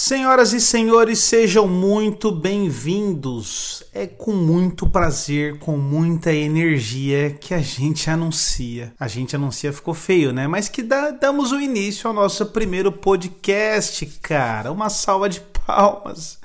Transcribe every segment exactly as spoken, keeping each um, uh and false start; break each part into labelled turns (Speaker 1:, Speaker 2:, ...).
Speaker 1: Senhoras e senhores, sejam muito bem-vindos. É com muito prazer, com muita energia que a gente anuncia. A gente anuncia, ficou feio, né? Mas que dá, damos o início ao nosso primeiro podcast, cara. Uma salva de palmas.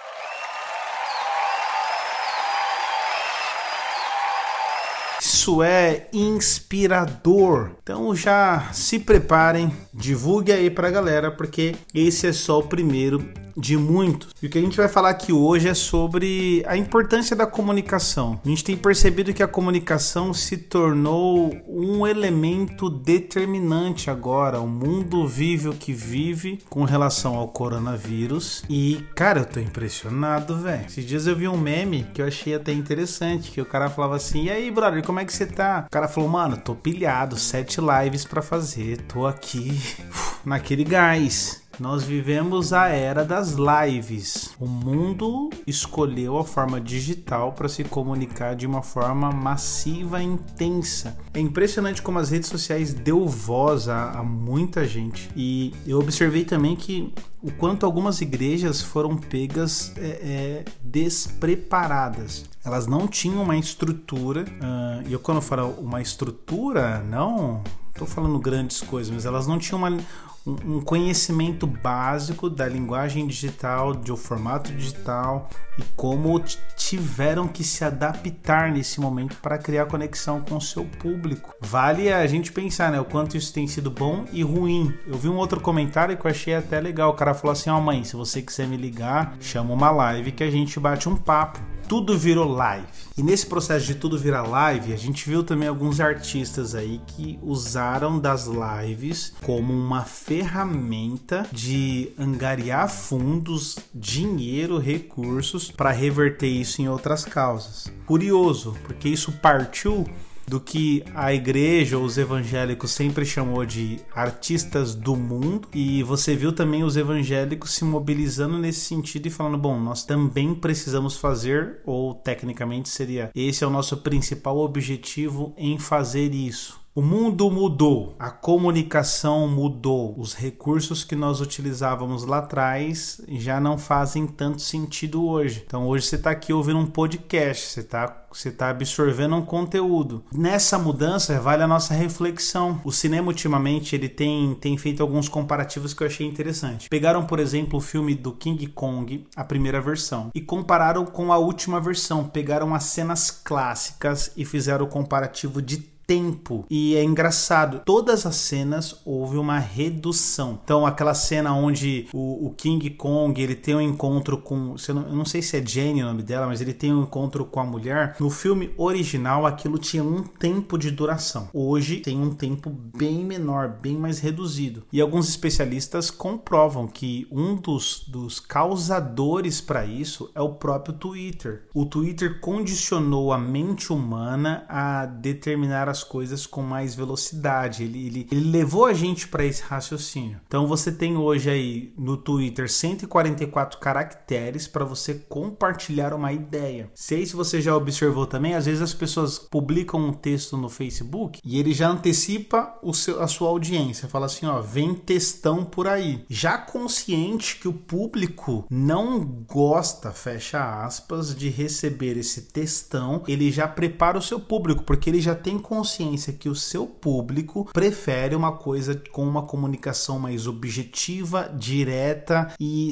Speaker 1: Isso é inspirador. Então já se preparem, divulgue aí pra galera, porque esse é só o primeiro de muitos. E o que a gente vai falar aqui hoje é sobre a importância da comunicação. A gente tem percebido que a comunicação se tornou um elemento determinante agora. O mundo vive o que vive com relação ao coronavírus. E, cara, eu tô impressionado, velho. Esses dias eu vi um meme que eu achei até interessante, que o cara falava assim: e aí, brother, como é que você tá? O cara falou: mano, tô pilhado, sete lives pra fazer, tô aqui uf, naquele gás. Nós vivemos a era das lives. O mundo escolheu a forma digital para se comunicar de uma forma massiva e intensa. É impressionante como as redes sociais deu voz a, a muita gente. E eu observei também que o quanto algumas igrejas foram pegas é, é, despreparadas. Elas não tinham uma estrutura. Uh, e eu quando eu falo uma estrutura, não estou falando grandes coisas, mas elas não tinham uma... um conhecimento básico da linguagem digital, do formato digital e como tiveram que se adaptar nesse momento para criar conexão com o seu público. Vale a gente pensar, né, o quanto isso tem sido bom e ruim. Eu vi um outro comentário que eu achei até legal. O cara falou assim: ó, oh, mãe, se você quiser me ligar, chama uma live que a gente bate um papo. Tudo virou live. E nesse processo de tudo virar live, a gente viu também alguns artistas aí que usaram das lives como uma ferramenta de angariar fundos, dinheiro, recursos para reverter isso em outras causas. Curioso, porque isso partiu do que a igreja ou os evangélicos sempre chamou de artistas do mundo, e você viu também os evangélicos se mobilizando nesse sentido e falando: bom, nós também precisamos fazer, ou tecnicamente seria, esse é o nosso principal objetivo em fazer isso. O mundo mudou, a comunicação mudou, os recursos que nós utilizávamos lá atrás já não fazem tanto sentido hoje. Então hoje você está aqui ouvindo um podcast, você está você tá absorvendo um conteúdo. Nessa mudança vale a nossa reflexão. O cinema ultimamente ele tem, tem feito alguns comparativos que eu achei interessante. Pegaram, por exemplo, o filme do King Kong, a primeira versão, e compararam com a última versão. Pegaram as cenas clássicas e fizeram o comparativo de tempo. E é engraçado, todas as cenas houve uma redução. Então aquela cena onde o, o King Kong ele tem um encontro com, eu não, eu não sei se é Jane o nome dela, mas ele tem um encontro com a mulher. No filme original aquilo tinha um tempo de duração. Hoje tem um tempo bem menor, bem mais reduzido. E alguns especialistas comprovam que um dos, dos causadores para isso é o próprio Twitter. O Twitter condicionou a mente humana a determinar as coisas com mais velocidade. Ele, ele, ele levou a gente para esse raciocínio. Então você tem hoje aí no Twitter cento e quarenta e quatro caracteres para você compartilhar uma ideia. Sei se você já observou também, às vezes as pessoas publicam um texto no Facebook e ele já antecipa o seu, a sua audiência. Fala assim, ó, vem textão por aí. Já consciente que o público não gosta, fecha aspas, de receber esse textão, ele já prepara o seu público, porque ele já tem consciência consciência que o seu público prefere uma coisa com uma comunicação mais objetiva, direta e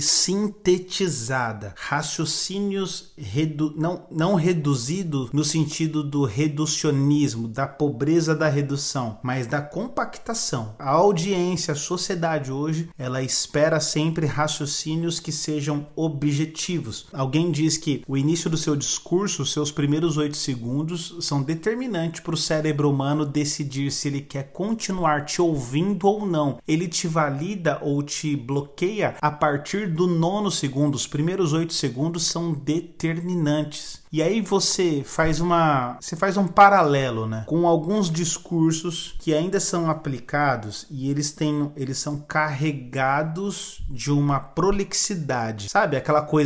Speaker 1: sintetizada. Raciocínios redu- não, não reduzido no sentido do reducionismo, da pobreza da redução, mas da compactação. A audiência, a sociedade hoje, ela espera sempre raciocínios que sejam objetivos. Alguém diz que o início do seu discurso, os seus primeiros oito segundos, são determinantes para o cérebro humano decidir se ele quer continuar te ouvindo ou não. Ele te valida ou te bloqueia a partir do nono segundo. Os primeiros oito segundos são determinantes. E aí você faz uma, você faz um paralelo, né, com alguns discursos que ainda são aplicados e eles têm, eles são carregados de uma prolixidade. Sabe aquela coisa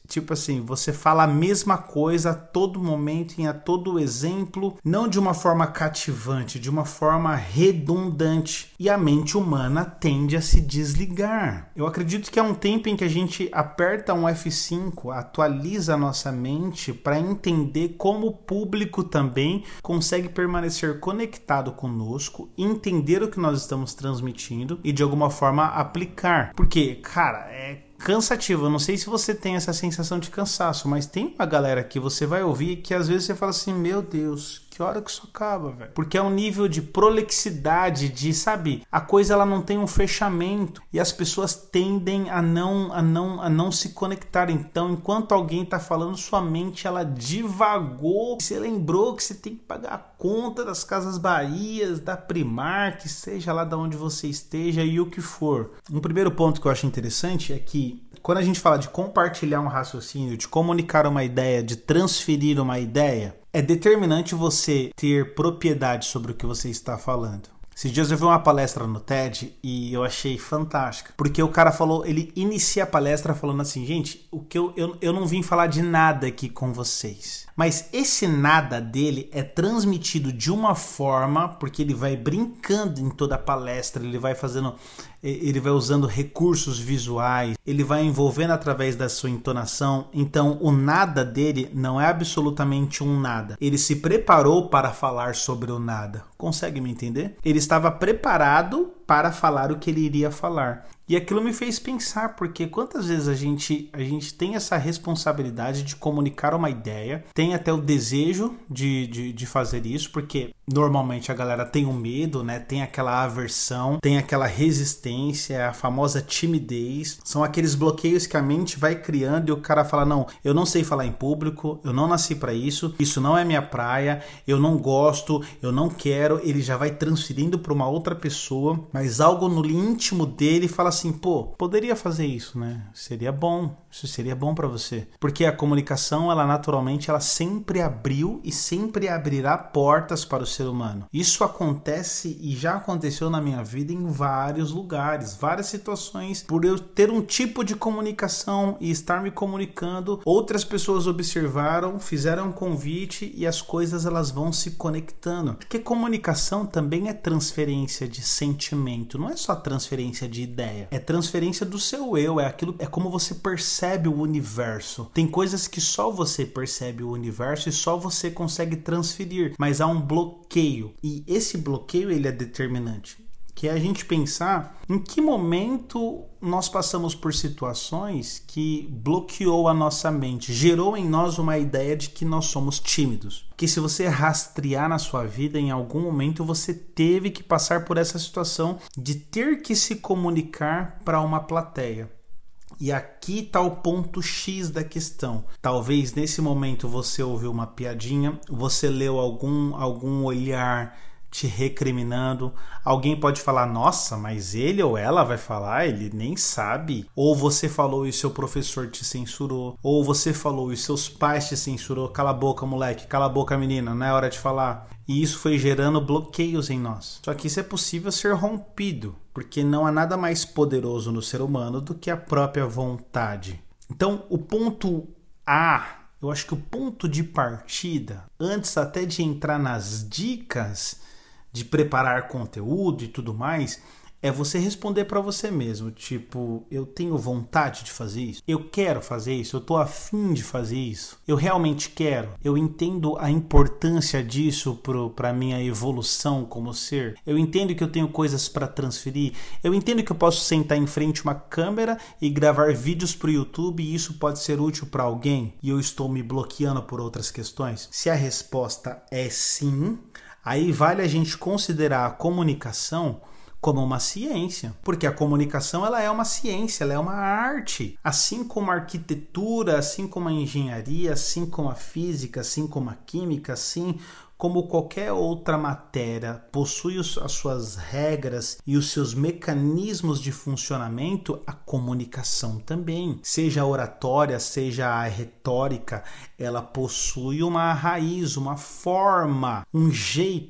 Speaker 1: Tipo assim, você fala a mesma coisa a todo momento, em a todo exemplo, não de uma forma cativante, de uma forma redundante. E a mente humana tende a se desligar. Eu acredito que é um tempo em que a gente aperta um F cinco, atualiza a nossa mente para entender como o público também consegue permanecer conectado conosco, entender o que nós estamos transmitindo e de alguma forma aplicar. Porque, cara, é cansativo. Eu não sei se você tem essa sensação de cansaço, mas tem uma galera que você vai ouvir que às vezes você fala assim, meu Deus, que hora que isso acaba, velho? Porque é um nível de prolixidade, de, sabe, a coisa ela não tem um fechamento e as pessoas tendem a não, a não, a não se conectar. Então, enquanto alguém tá falando, sua mente ela divagou. Você lembrou que você tem que pagar a conta das Casas Bahias, da Primark, seja lá de onde você esteja e o que for. Um primeiro ponto que eu acho interessante é que quando a gente fala de compartilhar um raciocínio, de comunicar uma ideia, de transferir uma ideia, é determinante você ter propriedade sobre o que você está falando. Esses dias eu vi uma palestra no TED e eu achei fantástica, porque o cara falou, ele inicia a palestra falando assim, gente, o que eu, eu, eu não vim falar de nada aqui com vocês, mas esse nada dele é transmitido de uma forma, porque ele vai brincando em toda a palestra, ele vai fazendo, ele vai usando recursos visuais, ele vai envolvendo através da sua entonação. Então o nada dele não é absolutamente um nada, ele se preparou para falar sobre o nada. Consegue me entender? Ele estava preparado para falar o que ele iria falar. E aquilo me fez pensar, porque quantas vezes a gente, a gente tem essa responsabilidade de comunicar uma ideia, tem até o desejo de, de, de fazer isso, porque normalmente a galera tem um medo, né? Tem aquela aversão, tem aquela resistência, a famosa timidez. São aqueles bloqueios que a mente vai criando e o cara fala, não, eu não sei falar em público, eu não nasci para isso, isso não é minha praia, eu não gosto, eu não quero. Ele já vai transferindo para uma outra pessoa, mas algo no íntimo dele fala assim, pô, poderia fazer isso, né? Seria bom, isso seria bom para você. Porque a comunicação, ela naturalmente, ela sempre abriu e sempre abrirá portas para o ser humano. Isso acontece e já aconteceu na minha vida em vários lugares, várias situações, por eu ter um tipo de comunicação e estar me comunicando, outras pessoas observaram, fizeram um convite e as coisas elas vão se conectando. Porque comunicação também é transferência de sentimento, não é só transferência de ideia. É transferência do seu eu, é aquilo, é como você percebe o universo. Tem coisas que só você percebe o universo e só você consegue transferir, mas há um bloqueio. E esse bloqueio ele é determinante. Que é a gente pensar em que momento nós passamos por situações que bloqueou a nossa mente, gerou em nós uma ideia de que nós somos tímidos. Que se você rastrear na sua vida, em algum momento você teve que passar por essa situação de ter que se comunicar para uma plateia. E aqui está o ponto X da questão. Talvez nesse momento você ouviu uma piadinha, você leu algum, algum olhar te recriminando, alguém pode falar, nossa, mas ele ou ela vai falar, ele nem sabe, ou você falou e seu professor te censurou, ou você falou e seus pais te censurou, cala a boca moleque, cala a boca menina, não é hora de falar. E isso foi gerando bloqueios em nós. Só que isso é possível ser rompido, porque não há nada mais poderoso no ser humano do que a própria vontade. Então, o ponto A, eu acho que o ponto de partida, antes até de entrar nas dicas de preparar conteúdo e tudo mais, é você responder para você mesmo, tipo, eu tenho vontade de fazer isso? Eu quero fazer isso? Eu tô afim de fazer isso? Eu realmente quero? Eu entendo a importância disso para a minha evolução como ser? Eu entendo que eu tenho coisas para transferir? Eu entendo que eu posso sentar em frente a uma câmera e gravar vídeos para o YouTube e isso pode ser útil para alguém? E eu estou me bloqueando por outras questões? Se a resposta é sim, aí vale a gente considerar a comunicação como uma ciência, porque a comunicação ela é uma ciência, ela é uma arte, assim como a arquitetura, assim como a engenharia, assim como a física, assim como a química, assim como qualquer outra matéria possui as suas regras e os seus mecanismos de funcionamento, a comunicação também. Seja a oratória, seja a retórica, ela possui uma raiz, uma forma, um jeito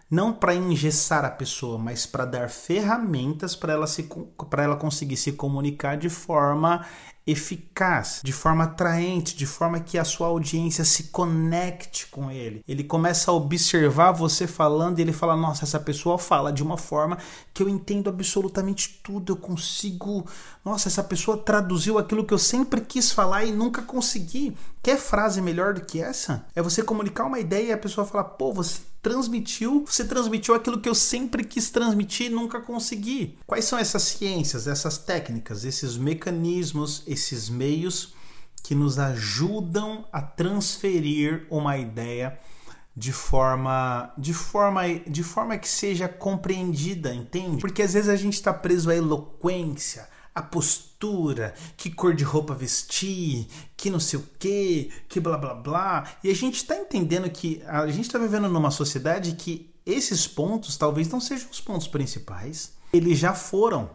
Speaker 1: não para engessar a pessoa, mas para dar ferramentas para ela, se, para ela conseguir se comunicar de forma eficaz, de forma atraente, de forma que a sua audiência se conecte com ele. Ele começa a observar você falando e ele fala, nossa, essa pessoa fala de uma forma que eu entendo absolutamente tudo, eu consigo, nossa, essa pessoa traduziu aquilo que eu sempre quis falar e nunca consegui. Quer frase melhor do que essa? É você comunicar uma ideia e a pessoa falar, pô, você transmitiu, você transmitiu aquilo que eu sempre quis transmitir e nunca consegui. Quais são essas ciências, essas técnicas, esses mecanismos, esses meios que nos ajudam a transferir uma ideia de forma, de forma, de forma que seja compreendida, entende? Porque às vezes a gente está preso à eloquência, a postura, que cor de roupa vestir, que não sei o que, que blá blá blá. E a gente está entendendo que a gente está vivendo numa sociedade que esses pontos talvez não sejam os pontos principais. Eles já foram.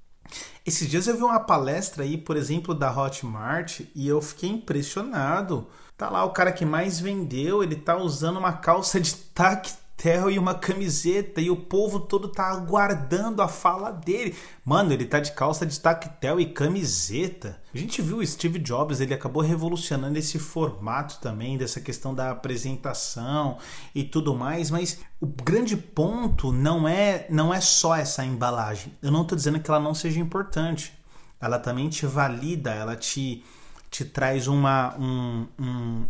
Speaker 1: Esses dias eu vi uma palestra aí, por exemplo, da Hotmart e eu fiquei impressionado. Tá lá o cara que mais vendeu, ele tá usando uma calça de tactel e uma camiseta e o povo todo tá aguardando a fala dele. Mano, ele tá de calça de tactel e camiseta. A gente viu o Steve Jobs, ele acabou revolucionando esse formato também, dessa questão da apresentação e tudo mais, mas o grande ponto não é, não é só essa embalagem. Eu não tô dizendo que ela não seja importante. Ela também te valida, ela te, te traz uma, um, um,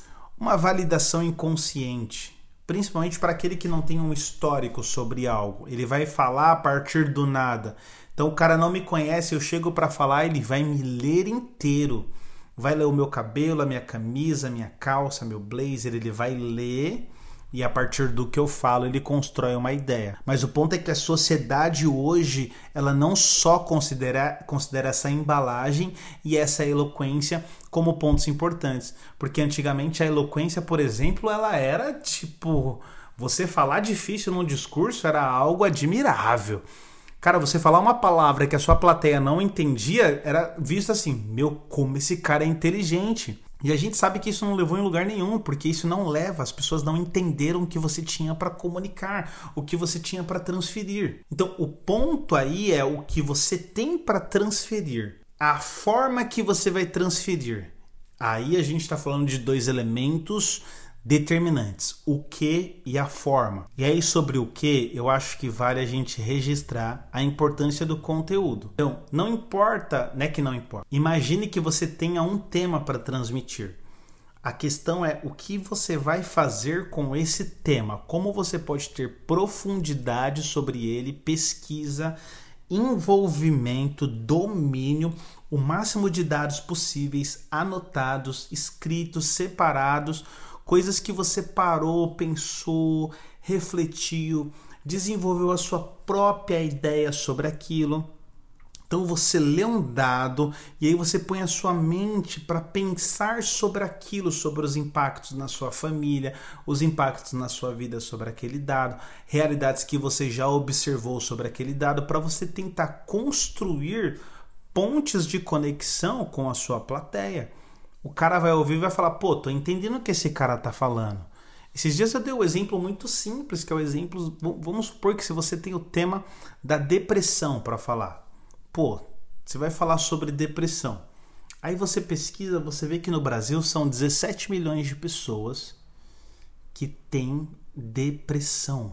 Speaker 1: uma validação inconsciente. Principalmente para aquele que não tem um histórico sobre algo. Ele vai falar a partir do nada. Então o cara não me conhece, eu chego para falar, ele vai me ler inteiro. Vai ler o meu cabelo, a minha camisa, a minha calça, meu blazer, ele vai ler e a partir do que eu falo ele constrói uma ideia. Mas o ponto é que a sociedade hoje, ela não só considera, considera essa embalagem e essa eloquência como pontos importantes. Porque antigamente a eloquência, por exemplo, ela era tipo, você falar difícil num discurso era algo admirável. Cara, você falar uma palavra que a sua plateia não entendia, era visto assim, meu, como esse cara é inteligente. E a gente sabe que isso não levou em lugar nenhum, porque isso não leva, as pessoas não entenderam o que você tinha para comunicar, o que você tinha para transferir. Então, o ponto aí é o que você tem para transferir, a forma que você vai transferir. Aí a gente está falando de dois elementos determinantes, o que e a forma. E aí sobre o que, eu acho que vale a gente registrar a importância do conteúdo. Então, não importa, né que não importa. Imagine que você tenha um tema para transmitir. A questão é o que você vai fazer com esse tema, como você pode ter profundidade sobre ele, pesquisa, envolvimento, domínio, o máximo de dados possíveis, anotados, escritos, separados, coisas que você parou, pensou, refletiu, desenvolveu a sua própria ideia sobre aquilo. Então você lê um dado e aí você põe a sua mente para pensar sobre aquilo, sobre os impactos na sua família, os impactos na sua vida sobre aquele dado, realidades que você já observou sobre aquele dado, para você tentar construir pontes de conexão com a sua plateia. O cara vai ouvir e vai falar, pô, tô entendendo o que esse cara tá falando. Esses dias eu dei um exemplo muito simples, que é o exemplo, vamos supor que se você tem o tema da depressão para falar. Pô, você vai falar sobre depressão. Aí você pesquisa, você vê que no Brasil são dezessete milhões de pessoas que têm depressão.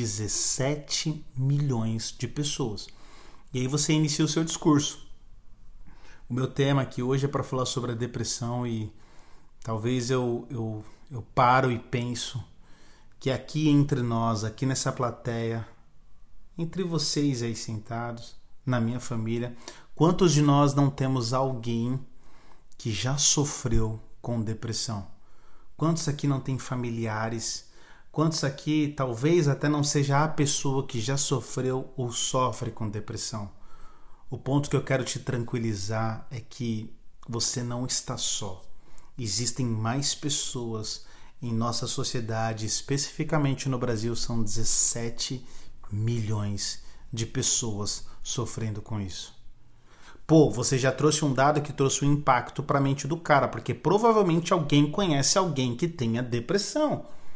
Speaker 1: dezessete milhões de pessoas. E aí você inicia o seu discurso. O meu tema aqui hoje é para falar sobre a depressão e talvez eu, eu, eu paro e penso que aqui entre nós, aqui nessa plateia, entre vocês aí sentados, na minha família, quantos de nós não temos alguém que já sofreu com depressão? Quantos aqui não tem familiares? Quantos aqui talvez até não seja a pessoa que já sofreu ou sofre com depressão? O ponto que eu quero te tranquilizar é que você não está só. Existem mais pessoas em nossa sociedade, especificamente no Brasil, são dezessete milhões de pessoas sofrendo com isso. Pô, você já trouxe um dado que trouxe um impacto para a mente do cara, porque provavelmente alguém conhece alguém que tenha depressão.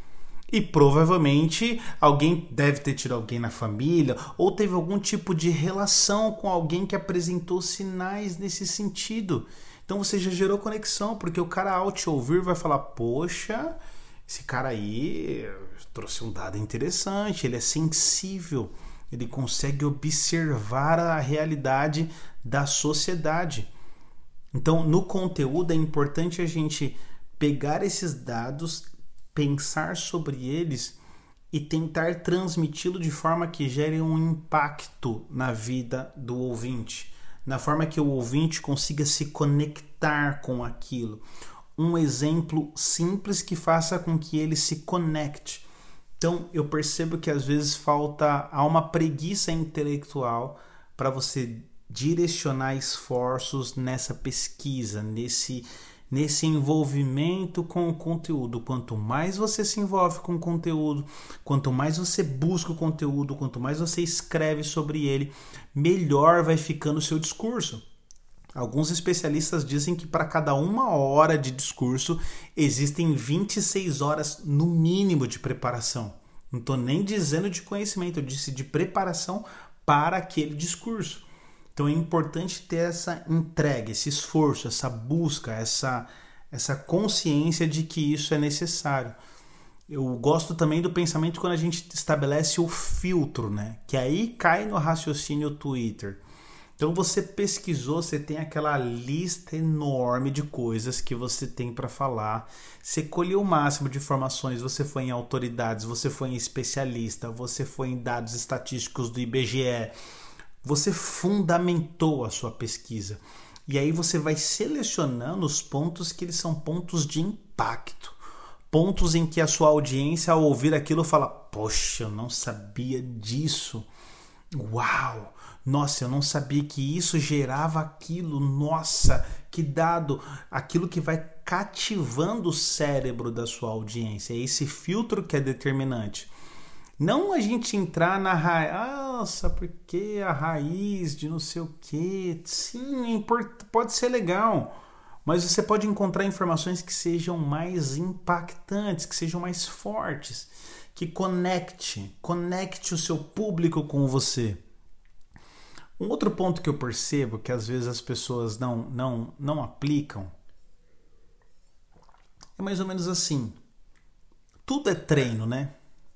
Speaker 1: E provavelmente alguém deve ter tido alguém na família ou teve algum tipo de relação com alguém que apresentou sinais nesse sentido. Então você já gerou conexão, porque o cara ao te ouvir vai falar, poxa, esse cara aí trouxe um dado interessante, ele é sensível, ele consegue observar a realidade da sociedade. Então no conteúdo é importante a gente pegar esses dados, pensar sobre eles e tentar transmiti-lo de forma que gere um impacto na vida do ouvinte, na forma que o ouvinte consiga se conectar com aquilo. Um exemplo simples que faça com que ele se conecte. Então eu percebo que às vezes falta há uma preguiça intelectual para você direcionar esforços nessa pesquisa, nesse nesse envolvimento com o conteúdo. Quanto mais você se envolve com o conteúdo, quanto mais você busca o conteúdo, quanto mais você escreve sobre ele, melhor vai ficando o seu discurso. Alguns especialistas dizem que para cada uma hora de discurso existem vinte e seis horas no mínimo de preparação. Não estou nem dizendo de conhecimento, eu disse de preparação para aquele discurso. Então é importante ter essa entrega, esse esforço, essa busca, essa, essa consciência de que isso é necessário. Eu gosto também do pensamento quando a gente estabelece o filtro, né? Que aí cai no raciocínio Twitter. Então você pesquisou, você tem aquela lista enorme de coisas que você tem para falar, você colheu o máximo de informações, você foi em autoridades, você foi em especialista, você foi em dados estatísticos do I B G E, você fundamentou a sua pesquisa. E aí você vai selecionando os pontos que eles são pontos de impacto. Pontos em que a sua audiência, ao ouvir aquilo, fala, poxa, eu não sabia disso. Uau! Nossa, eu não sabia que isso gerava aquilo. Nossa, que dado! Aquilo que vai cativando o cérebro da sua audiência. É esse filtro que é determinante. Não a gente entrar na raiz, nossa, porque a raiz de não sei o quê. Sim, pode ser legal, mas você pode encontrar informações que sejam mais impactantes, que sejam mais fortes, que conecte, conecte o seu público com você. Um outro ponto que eu percebo que às vezes as pessoas não, não, não aplicam é mais ou menos assim. Tudo é treino, né?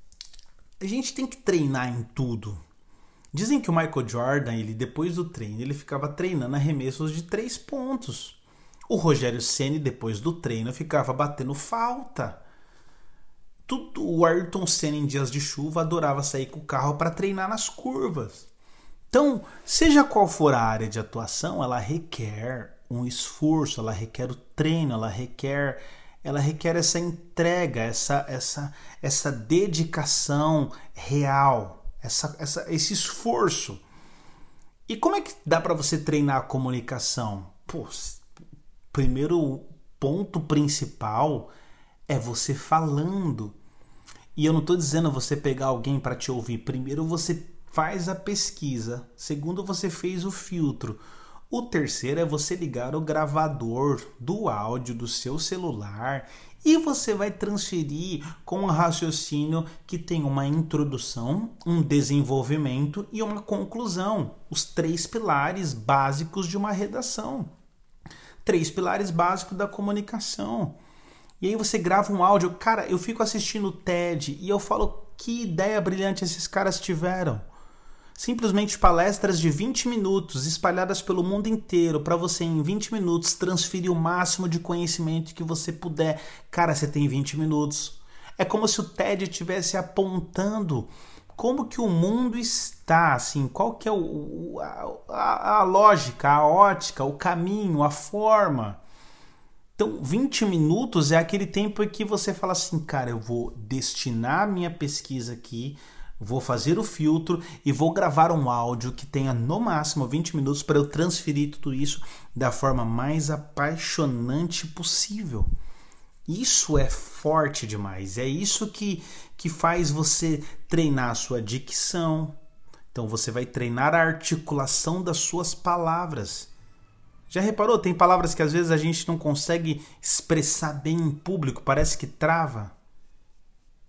Speaker 1: A gente tem que treinar em tudo. Dizem que o Michael Jordan, ele, depois do treino, ele ficava treinando arremessos de três pontos. O Rogério Ceni, depois do treino, ficava batendo falta. Tudo, o Ayrton Senna, em dias de chuva, adorava sair com o carro para treinar nas curvas. Então, seja qual for a área de atuação, ela requer um esforço, ela requer o treino, ela requer... ela requer essa entrega, essa, essa, essa dedicação real, essa, essa, esse esforço. E como é que dá para você treinar a comunicação? Pô, primeiro ponto principal é você falando. E eu não estou dizendo você pegar alguém para te ouvir. Primeiro você faz a pesquisa. Segundo, você fez o filtro. O terceiro é você ligar o gravador do áudio do seu celular e você vai transferir com um raciocínio que tem uma introdução, um desenvolvimento e uma conclusão. Os três pilares básicos de uma redação. Três pilares básicos da comunicação. E aí você grava um áudio. Cara, eu fico assistindo o TED e eu falo, que ideia brilhante esses caras tiveram. Simplesmente palestras de vinte minutos espalhadas pelo mundo inteiro para você em vinte minutos transferir o máximo de conhecimento que você puder. Cara, você tem vinte minutos. É como se o TED estivesse apontando como que o mundo está, assim, qual que é o, a, a lógica, a ótica, o caminho, a forma. Então, vinte minutos é aquele tempo em que você fala assim, cara, eu vou destinar a minha pesquisa aqui, vou fazer o filtro e vou gravar um áudio que tenha no máximo vinte minutos para eu transferir tudo isso da forma mais apaixonante possível. Isso é forte demais. É isso que, que faz você treinar a sua dicção. Então você vai treinar a articulação das suas palavras. Já reparou? Tem palavras que às vezes a gente não consegue expressar bem em público, parece que trava.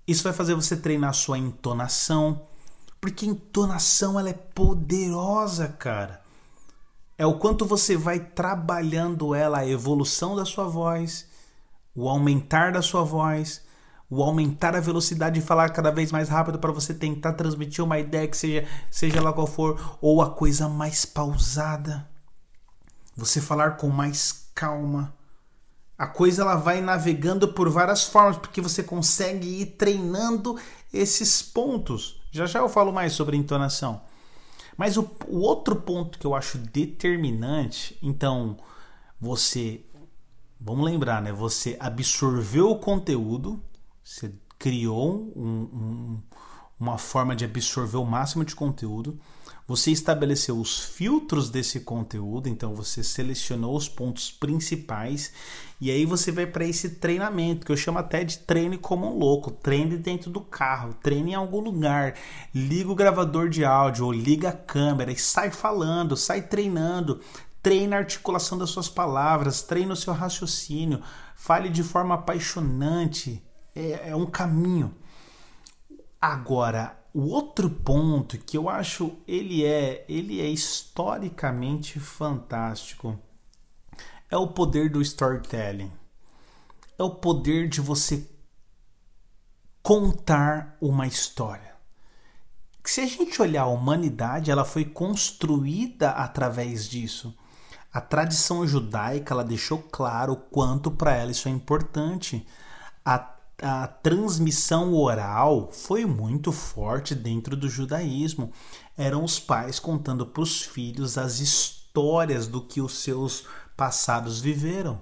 Speaker 1: Isso vai fazer você treinar a sua entonação, porque entonação ela é poderosa, cara. É o quanto você vai trabalhando ela, a evolução da sua voz, o aumentar da sua voz, o aumentar a velocidade de falar cada vez mais rápido para você tentar transmitir uma ideia que seja, seja lá qual for, ou a coisa mais pausada. Você falar com mais calma. A coisa ela vai navegando por várias formas, porque você consegue ir treinando esses pontos. Já já eu falo mais sobre entonação. Mas o, o outro ponto que eu acho determinante, então, você, vamos lembrar, né? Você absorveu o conteúdo, você criou um, um, uma forma de absorver o máximo de conteúdo, você estabeleceu os filtros desse conteúdo, então você selecionou os pontos principais e aí você vai para esse treinamento, que eu chamo até de treine como um louco, treine dentro do carro, treine em algum lugar, liga o gravador de áudio ou liga a câmera e sai falando, sai treinando, treine a articulação das suas palavras, treine o seu raciocínio, fale de forma apaixonante, é, é um caminho. Agora, o outro ponto que eu acho ele é, ele é historicamente fantástico é o poder do storytelling. É o poder de você contar uma história. Se a gente olhar a humanidade, ela foi construída através disso. A tradição judaica ela deixou claro o quanto para ela isso é importante. A A transmissão oral foi muito forte dentro do judaísmo. Eram os pais contando para os filhos as histórias do que os seus passados viveram.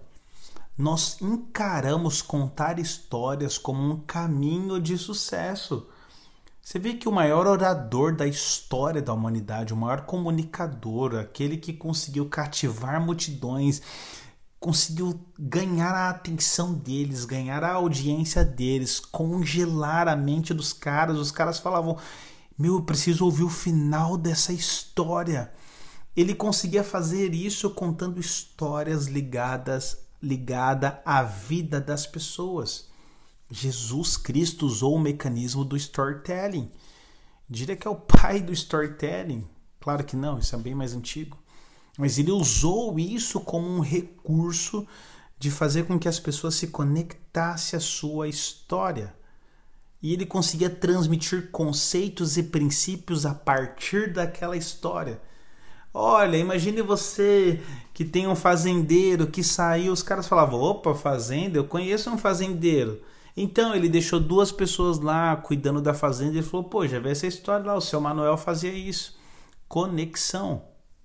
Speaker 1: Nós encaramos contar histórias como um caminho de sucesso. Você vê que o maior orador da história da humanidade, o maior comunicador, aquele que conseguiu cativar multidões, conseguiu ganhar a atenção deles, ganhar a audiência deles, congelar a mente dos caras. Os caras falavam, meu, eu preciso ouvir o final dessa história. Ele conseguia fazer isso contando histórias ligadas, ligada à vida das pessoas. Jesus Cristo usou o mecanismo do storytelling. Diria que é o pai do storytelling. Claro que não, isso é bem mais antigo. Mas ele usou isso como um recurso de fazer com que as pessoas se conectassem à sua história. E ele conseguia transmitir conceitos e princípios a partir daquela história. Olha, imagine você que tem um fazendeiro que saiu, os caras falavam, opa, fazenda, eu conheço um fazendeiro. Então ele deixou duas pessoas lá cuidando da fazenda e falou, pô, já vê essa história lá, o seu Manuel fazia isso. Conexão.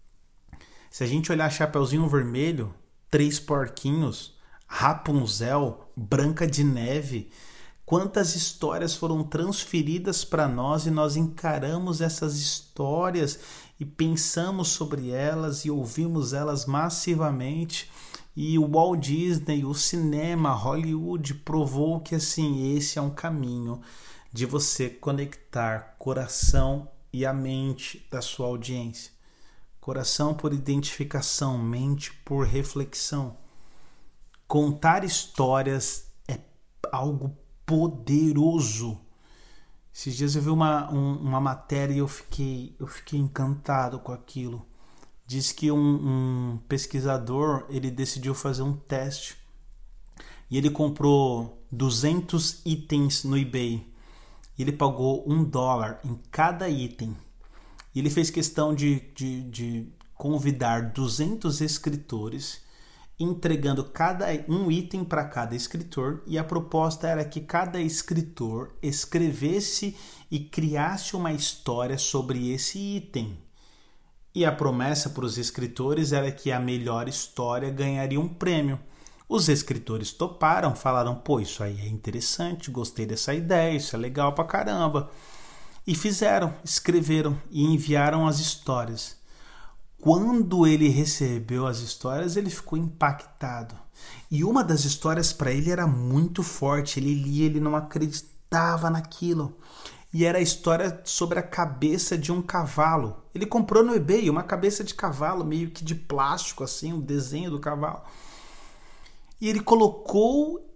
Speaker 1: Se a gente olhar Chapeuzinho Vermelho, Três Porquinhos, Rapunzel, Branca de Neve, quantas histórias foram transferidas para nós e nós encaramos essas histórias e pensamos sobre elas e ouvimos elas massivamente. E o Walt Disney, o cinema, Hollywood provou que assim, esse é um caminho de você conectar coração e a mente da sua audiência. Coração por identificação, mente por reflexão. Contar histórias é algo poderoso. Esses dias eu vi uma, um, uma matéria e eu fiquei, eu fiquei encantado com aquilo. Diz que um, um pesquisador ele decidiu fazer um teste e ele comprou duzentos itens no eBay. E ele pagou um dólar em cada item. E ele fez questão de, de, de convidar duzentos escritores, entregando cada um item para cada escritor, e a proposta era que cada escritor escrevesse e criasse uma história sobre esse item. E a promessa para os escritores era que a melhor história ganharia um prêmio. Os escritores toparam, falaram, pô, isso aí é interessante, gostei dessa ideia, isso é legal pra caramba. E fizeram, escreveram e enviaram as histórias. Quando ele recebeu as histórias, ele ficou impactado. E uma das histórias para ele era muito forte. Ele lia, ele não acreditava naquilo. E era a história sobre a cabeça de um cavalo. Ele comprou no eBay uma cabeça de cavalo, meio que de plástico, assim, um desenho do cavalo. E ele colocou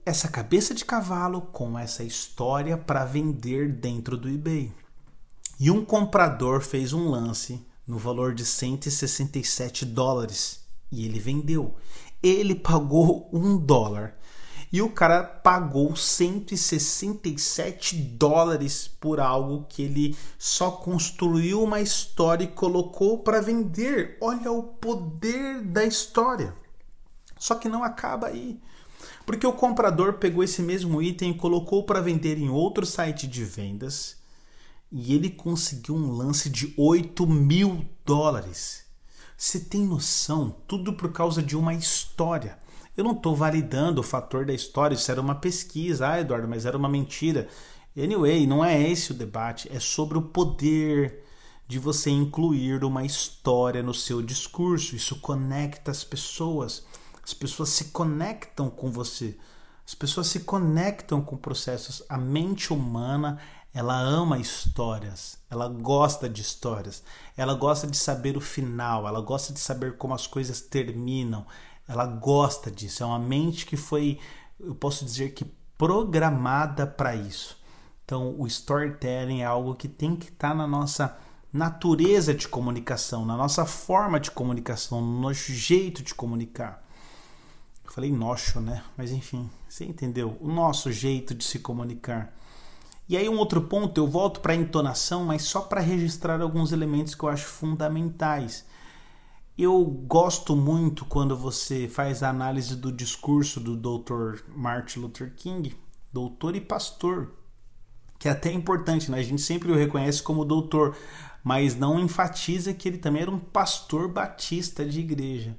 Speaker 1: essa cabeça de cavalo com essa história para vender dentro do eBay. E um comprador fez um lance no valor de cento e sessenta e sete dólares e ele vendeu. Ele pagou um dólar e o cara pagou cento e sessenta e sete dólares por algo que ele só construiu uma história e colocou para vender. Olha o poder da história. Só que não acaba aí. Porque o comprador pegou esse mesmo item e colocou para vender em outro site de vendas e ele conseguiu um lance de oito mil dólares. Você tem noção? Tudo por causa de uma história. Eu não estou validando o fator da história, isso era uma pesquisa, ah, Eduardo, mas era uma mentira. Anyway, não é esse o debate, é sobre o poder de você incluir uma história no seu discurso. Isso conecta as pessoas. As pessoas se conectam com você. As pessoas se conectam com processos. A mente humana, ela ama histórias. Ela gosta de histórias. Ela gosta de saber o final. Ela gosta de saber como as coisas terminam. Ela gosta disso. É uma mente que foi, eu posso dizer que programada para isso. Então, o storytelling é algo que tem que estar na nossa natureza de comunicação, na nossa forma de comunicação, no nosso jeito de comunicar. Eu falei nosso, né? Mas enfim, você entendeu? O nosso jeito de se comunicar. E aí um outro ponto, eu volto para a entonação, mas só para registrar alguns elementos que eu acho fundamentais. Eu gosto muito quando você faz a análise do discurso do doutor Martin Luther King, doutor e pastor, que é até importante, né? A gente sempre o reconhece como doutor, mas não enfatiza que ele também era um pastor batista de igreja.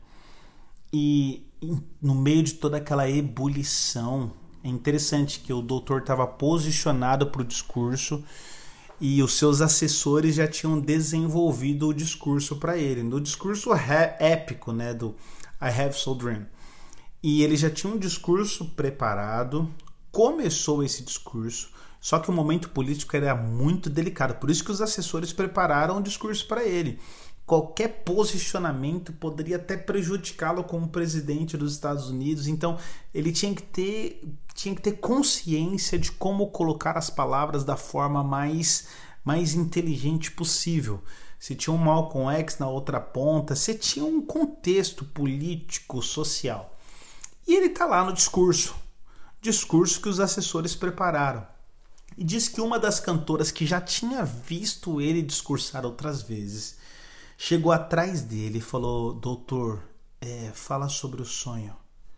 Speaker 1: E no meio de toda aquela ebulição, é interessante que o doutor estava posicionado para o discurso e os seus assessores já tinham desenvolvido o discurso para ele. No discurso épico, né, do I Have Soul Dream. E ele já tinha um discurso preparado, começou esse discurso, só que o momento político era muito delicado. Por isso que os assessores prepararam o discurso para ele. Qualquer posicionamento poderia até prejudicá-lo como presidente dos Estados Unidos. Então, ele tinha que ter, tinha que ter consciência de como colocar as palavras da forma mais, mais inteligente possível. Se tinha um Malcolm X na outra ponta, se tinha um contexto político, social. E ele está lá no discurso. Discurso que os assessores prepararam. E diz que uma das cantoras que já tinha visto ele discursar outras vezes chegou atrás dele e falou: doutor, é, fala sobre o sonho.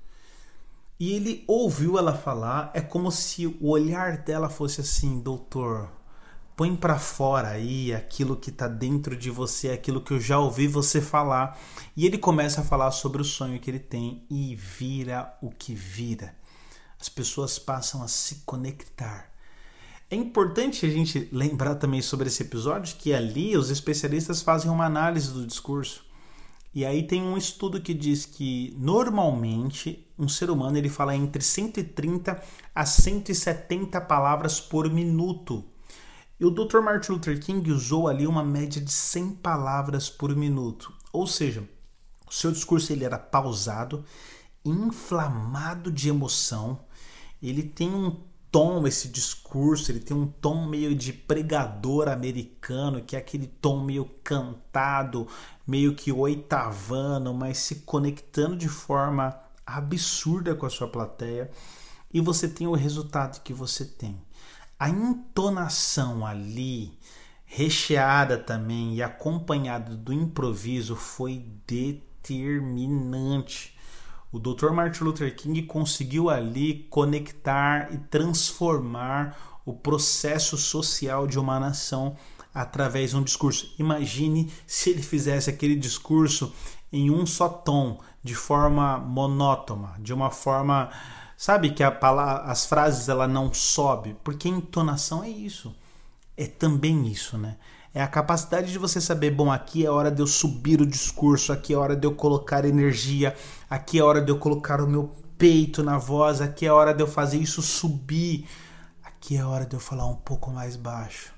Speaker 1: E ele ouviu ela falar, é como se o olhar dela fosse assim: doutor, põe pra fora aí aquilo que tá dentro de você, aquilo que eu já ouvi você falar. E ele começa a falar sobre o sonho que ele tem e vira o que vira. As pessoas passam a se conectar. É importante a gente lembrar também sobre esse episódio que ali os especialistas fazem uma análise do discurso. E aí tem um estudo que diz que normalmente um ser humano ele fala entre cento e trinta a cento e setenta palavras por minuto. E o doutor Martin Luther King usou ali uma média de cem palavras por minuto. Ou seja, o seu discurso ele era pausado, inflamado de emoção. Ele tem um tom, esse discurso, ele tem um tom meio de pregador americano, que é aquele tom meio cantado, meio que oitavano, mas se conectando de forma absurda com a sua plateia, e você tem o resultado que você tem. A entonação ali, recheada também e acompanhada do improviso, foi determinante. O doutor Martin Luther King conseguiu ali conectar e transformar o processo social de uma nação através de um discurso. Imagine se ele fizesse aquele discurso em um só tom, de forma monótona, de uma forma, sabe, que a palavra, as frases ela não sobe, porque a entonação é isso. É também isso, né? É a capacidade de você saber, bom, aqui é hora de eu subir o discurso, aqui é hora de eu colocar energia, aqui é hora de eu colocar o meu peito na voz, aqui é hora de eu fazer isso subir, aqui é hora de eu falar um pouco mais baixo.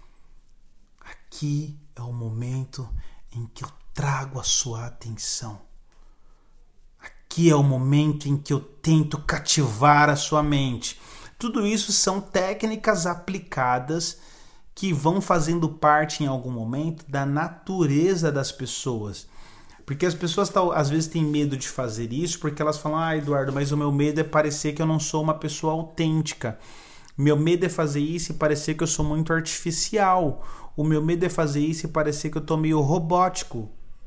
Speaker 1: Aqui é o momento em que eu trago a sua atenção. Aqui é o momento em que eu tento cativar a sua mente. Tudo isso são técnicas aplicadas que vão fazendo parte em algum momento da natureza das pessoas. Porque as pessoas às vezes têm medo de fazer isso porque elas falam: ah, Eduardo, mas o meu medo é parecer que eu não sou uma pessoa autêntica. Meu medo é fazer isso e parecer que eu sou muito artificial. O meu medo é fazer isso e parecer que eu tô meio robótico.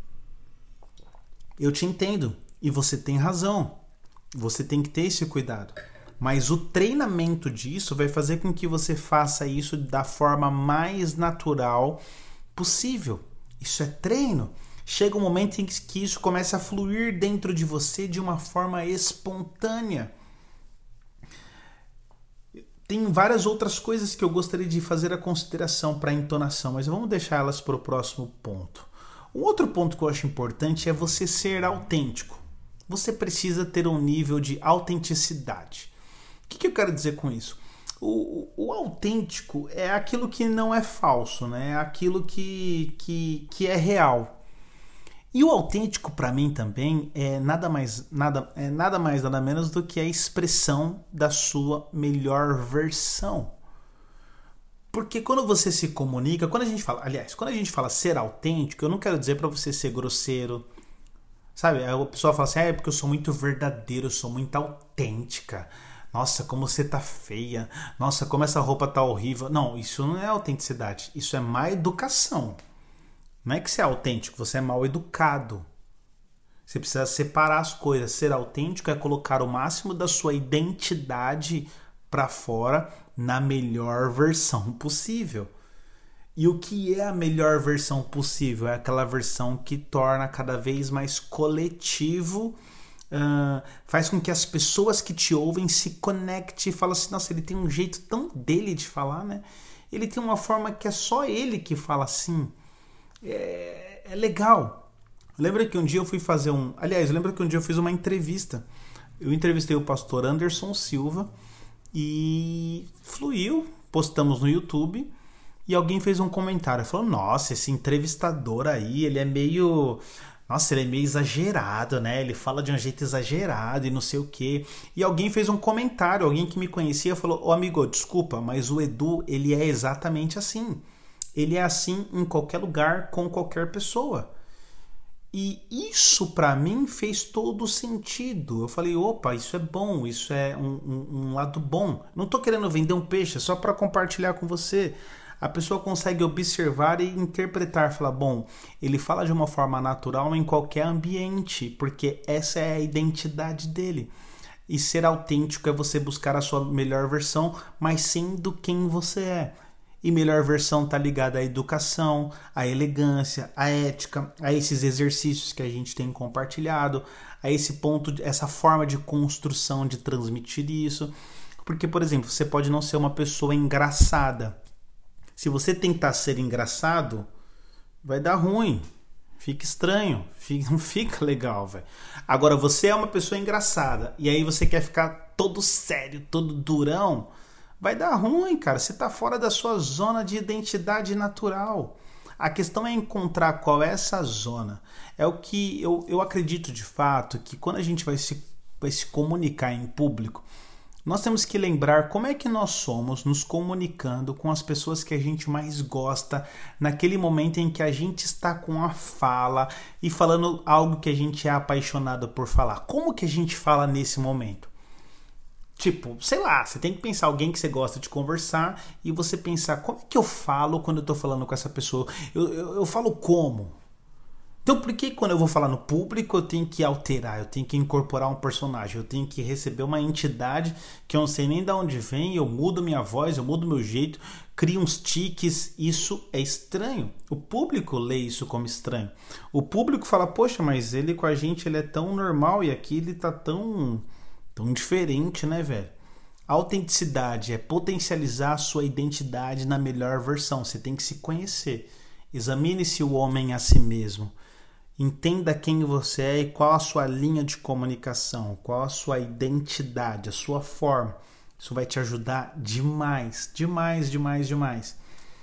Speaker 1: Eu te entendo e você tem razão. Você tem que ter esse cuidado. Mas o treinamento disso vai fazer com que você faça isso da forma mais natural possível. Isso é treino. Chega um momento em que isso começa a fluir dentro de você de uma forma espontânea. Tem várias outras coisas que eu gostaria de fazer a consideração para a entonação, mas vamos deixar elas para o próximo ponto. Um outro ponto que eu acho importante é você ser autêntico. Você precisa ter um nível de autenticidade. O que, que eu quero dizer com isso? O, o, o autêntico é aquilo que não é falso, né? É aquilo que, que, que é real. E o autêntico para mim também é nada mais nada, é nada mais nada menos do que a expressão da sua melhor versão. Porque quando você se comunica, quando a gente fala, aliás, quando a gente fala ser autêntico, eu não quero dizer para você ser grosseiro. Sabe, a pessoa fala assim: ah, é porque eu sou muito verdadeiro, eu sou muito autêntica. Nossa, como você tá feia. Nossa, como essa roupa tá horrível. Não, isso não é autenticidade, isso é má educação. Não é que você é autêntico, você é mal educado. Você precisa separar as coisas. Ser autêntico é colocar o máximo da sua identidade para fora na melhor versão possível. E o que é a melhor versão possível? É aquela versão que torna cada vez mais coletivo, uh, faz com que as pessoas que te ouvem se conectem e falem assim: nossa, ele tem um jeito tão dele de falar, né? Ele tem uma forma que é só ele que fala assim. É, é legal. Lembra que um dia eu fui fazer um... Aliás, lembra que um dia eu fiz uma entrevista. Eu entrevistei o pastor Anderson Silva e fluiu. Postamos no YouTube e alguém fez um comentário. Falou: nossa, esse entrevistador aí, ele é meio... Nossa, ele é meio exagerado, né? Ele fala de um jeito exagerado e não sei o quê. E alguém fez um comentário, alguém que me conhecia falou: ô amigo, desculpa, mas o Edu, ele é exatamente assim. Ele é assim em qualquer lugar, com qualquer pessoa. E isso para mim fez todo sentido. Eu falei: opa, isso é bom, isso é um, um, um lado bom. Não tô querendo vender um peixe, é só para compartilhar com você. A pessoa consegue observar e interpretar, falar: bom, ele fala de uma forma natural em qualquer ambiente, porque essa é a identidade dele. E ser autêntico é você buscar a sua melhor versão, mas sendo quem você é. E melhor versão está ligada à educação, à elegância, à ética, a esses exercícios que a gente tem compartilhado, a esse ponto, essa forma de construção de transmitir isso. Porque, por exemplo, você pode não ser uma pessoa engraçada. Se você tentar ser engraçado, vai dar ruim. Fica estranho, fica, não fica legal, velho. Agora, você é uma pessoa engraçada e aí você quer ficar todo sério, todo durão, vai dar ruim, cara. Você tá fora da sua zona de identidade natural. A questão é encontrar qual é essa zona. É o que eu, eu acredito de fato, que quando a gente vai se, vai se comunicar em público, nós temos que lembrar como é que nós somos nos comunicando com as pessoas que a gente mais gosta, naquele momento em que a gente está com a fala e falando algo que a gente é apaixonado por falar. Como que a gente fala nesse momento? Tipo, sei lá, você tem que pensar alguém que você gosta de conversar e você pensar: como é que eu falo quando eu tô falando com essa pessoa? Eu, eu, eu falo como? Então, por que quando eu vou falar no público eu tenho que alterar, eu tenho que incorporar um personagem, eu tenho que receber uma entidade que eu não sei nem de onde vem, eu mudo minha voz, eu mudo meu jeito, crio uns tiques? Isso é estranho. O público lê isso como estranho. O público fala: poxa, mas ele com a gente ele é tão normal e aqui ele tá tão, tão diferente, né, velho? A autenticidade é potencializar a sua identidade na melhor versão. Você tem que se conhecer. Examine-se o homem a si mesmo. Entenda quem você é e qual a sua linha de comunicação, qual a sua identidade, a sua forma. Isso vai te ajudar demais, demais, demais, demais.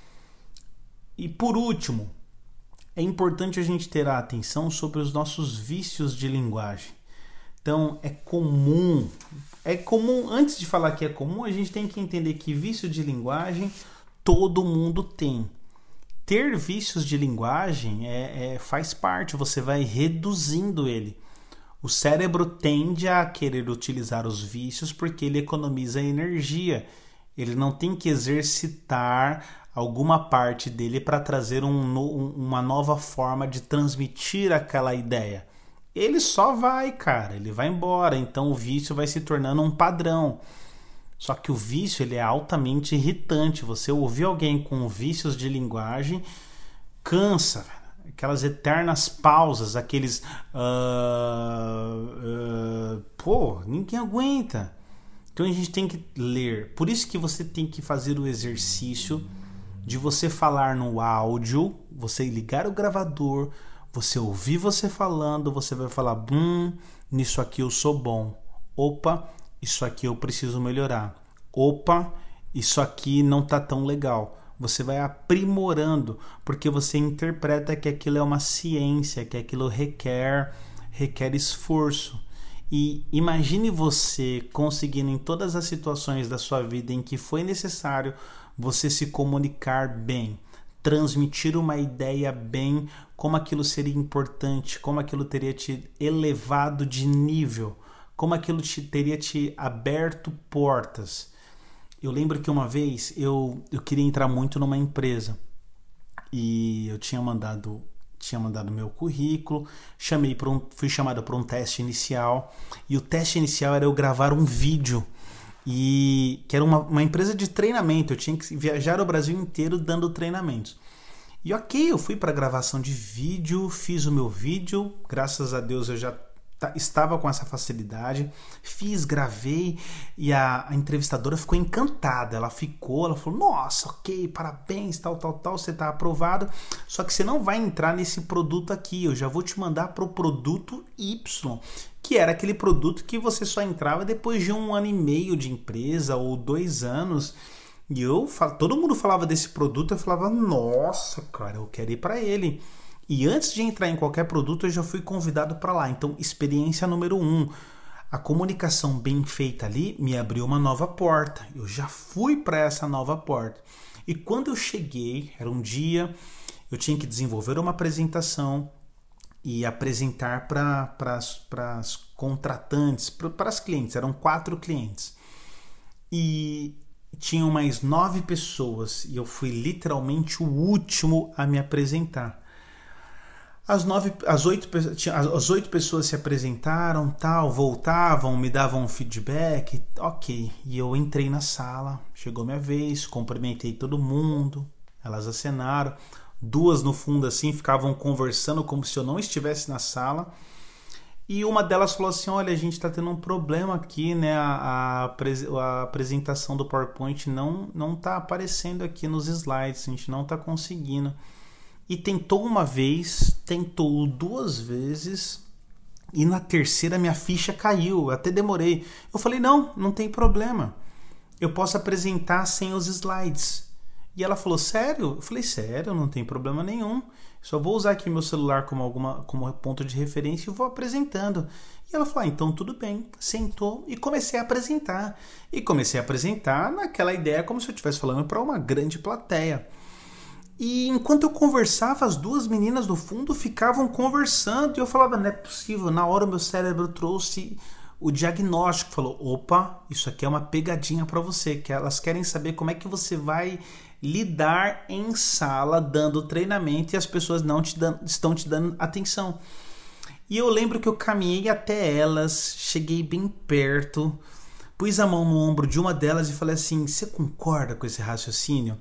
Speaker 1: E por último, é importante a gente ter a atenção sobre os nossos vícios de linguagem. Então é comum, é comum, antes de falar que é comum, a gente tem que entender que vício de linguagem todo mundo tem. Ter vícios de linguagem é, é, faz parte, você vai reduzindo ele. O cérebro tende a querer utilizar os vícios porque ele economiza energia. Ele não tem que exercitar alguma parte dele para trazer um, um, uma nova forma de transmitir aquela ideia. Ele só vai, cara, ele vai embora. Então o vício vai se tornando um padrão. Só que o vício ele é altamente irritante. Você ouvir alguém com vícios de linguagem cansa, velho. Aquelas eternas pausas, aqueles... Uh, uh, pô, ninguém aguenta. Então a gente tem que ler. Por isso que você tem que fazer o exercício de você falar no áudio, você ligar o gravador, você ouvir você falando, você vai falar, hum, nisso aqui eu sou bom. Opa, isso aqui eu preciso melhorar. Opa, isso aqui não tá tão legal. Você vai aprimorando, porque você interpreta que aquilo é uma ciência, que aquilo requer, requer esforço. E imagine você conseguindo em todas as situações da sua vida em que foi necessário você se comunicar bem, transmitir uma ideia bem, como aquilo seria importante, como aquilo teria te elevado de nível, como aquilo te, teria te aberto portas. Eu lembro que uma vez eu, eu queria entrar muito numa empresa e eu tinha mandado tinha mandado meu currículo, chamei para um, fui chamado para um teste inicial e o teste inicial era eu gravar um vídeo e que era uma, uma empresa de treinamento, eu tinha que viajar o Brasil inteiro dando treinamentos. E ok, eu fui para a gravação de vídeo, fiz o meu vídeo, graças a Deus eu já estava com essa facilidade, fiz, gravei e a, a entrevistadora ficou encantada, ela ficou, ela falou, nossa, ok, parabéns, tal, tal, tal, você está aprovado, só que você não vai entrar nesse produto aqui, eu já vou te mandar para o produto Y, que era aquele produto que você só entrava depois de um ano e meio de empresa ou dois anos, e eu, todo mundo falava desse produto, eu falava, nossa, cara, eu quero ir para ele. E antes de entrar em qualquer produto, eu já fui convidado para lá. Então, experiência número um. A comunicação bem feita ali me abriu uma nova porta. Eu já fui para essa nova porta. E quando eu cheguei, era um dia, eu tinha que desenvolver uma apresentação e apresentar para as contratantes, para as clientes. Eram quatro clientes. E tinham mais nove pessoas. E eu fui literalmente o último a me apresentar. As, nove, as, oito, as oito pessoas se apresentaram, tal, voltavam, me davam um feedback, ok. E eu entrei na sala, chegou minha vez, cumprimentei todo mundo, elas acenaram. Duas no fundo assim ficavam conversando como se eu não estivesse na sala. E uma delas falou assim, olha, a gente está tendo um problema aqui, né? A, a, a apresentação do PowerPoint não não está aparecendo aqui nos slides, a gente não está conseguindo. E tentou uma vez, tentou duas vezes e na terceira minha ficha caiu, até demorei. Eu falei, não, não tem problema, eu posso apresentar sem os slides. E ela falou, sério? Eu falei, sério, não tem problema nenhum, só vou usar aqui meu celular como, alguma, como ponto de referência e vou apresentando. E ela falou, ah, então tudo bem. Sentou e comecei a apresentar. E comecei a apresentar naquela ideia como se eu estivesse falando para uma grande plateia. E enquanto eu conversava, as duas meninas do fundo ficavam conversando. E eu falava, não é possível. Na hora o meu cérebro trouxe o diagnóstico. Falou, opa, isso aqui é uma pegadinha para você. Que elas querem saber como é que você vai lidar em sala, dando treinamento. E as pessoas não te dão, estão te dando atenção. E eu lembro que eu caminhei até elas. Cheguei bem perto. Pus a mão no ombro de uma delas e falei assim, você concorda com esse raciocínio?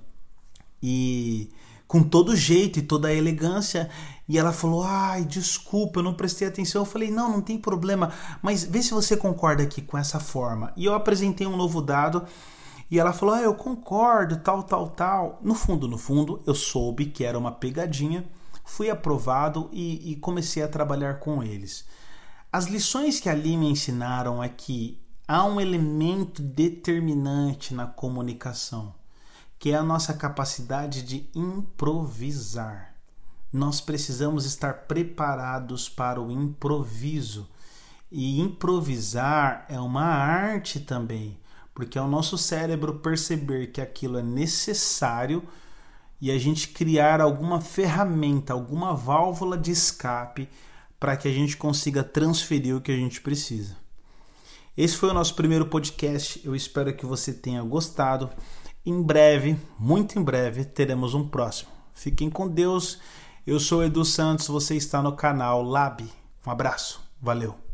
Speaker 1: E... com todo jeito e toda a elegância, e ela falou, ai, desculpa, eu não prestei atenção. Eu falei, não, não tem problema, mas vê se você concorda aqui com essa forma. E eu apresentei um novo dado, e ela falou, ah, eu concordo, tal, tal, tal. No fundo, no fundo, eu soube que era uma pegadinha, fui aprovado e, e comecei a trabalhar com eles. As lições que ali me ensinaram é que há um elemento determinante na comunicação, que é a nossa capacidade de improvisar. Nós precisamos estar preparados para o improviso. E improvisar é uma arte também, porque é o nosso cérebro perceber que aquilo é necessário e a gente criar alguma ferramenta, alguma válvula de escape para que a gente consiga transferir o que a gente precisa. Esse foi o nosso primeiro podcast, eu espero que você tenha gostado. Em breve, muito em breve, teremos um próximo. Fiquem com Deus, eu sou Edu Santos, você está no canal Lab. Um abraço, valeu!